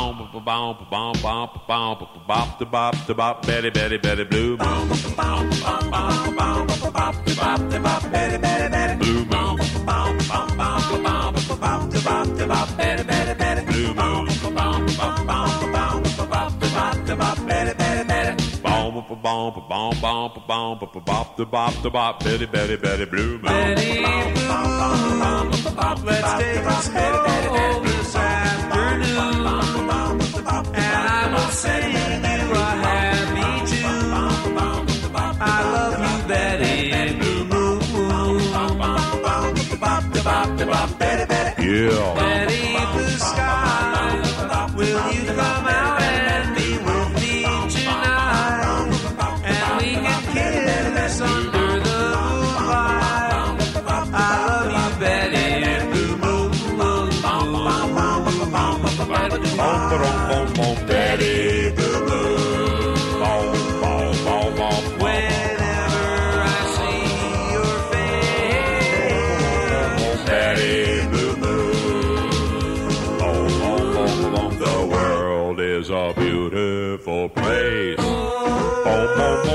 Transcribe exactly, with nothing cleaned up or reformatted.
Betty, Betty, Betty Blue Moon. Betty, Betty, Betty Blue Moon. Betty, Betty, Betty Blue Moon. Betty, Betty, Betty. Bomb, bomb, bomb, bomb, bomb, bop, the bop, the bop, Betty, Betty, Betty Blue Moon. Betty Blue Moon, let's take us home this afternoon, and I will sing you a happy tune. I love you, Betty Blue Moon. Yeah. Betty Blue Sky, will you come out and be with me tonight? And we can kiss under the moonlight. I love you, Betty Blue Moon. Betty Blue Moon. Whenever I see your face, Betty Blue Moon. The world is a beautiful place. Oh, oh,